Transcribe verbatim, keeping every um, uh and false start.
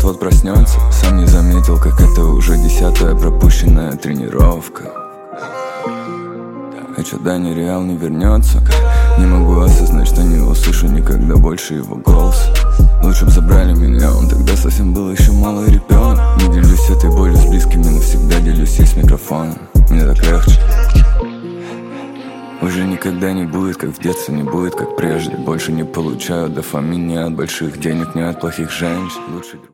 вот-вот проснется. Сам не заметил, как это уже десятая пропущенная тренировка. А чё Даня Реал не вернется? Не могу осознать, что не услышу никогда больше его голос. Лучше б забрали меня, он тогда совсем был еще малый ребенок. Не делюсь этой болью с близкими, навсегда делюсь ей с микрофоном. Мне так легче. Уже никогда не будет, как в детстве, не будет, как прежде. Больше не получаю дофамин ни от больших денег, ни от плохих женщин. Лучше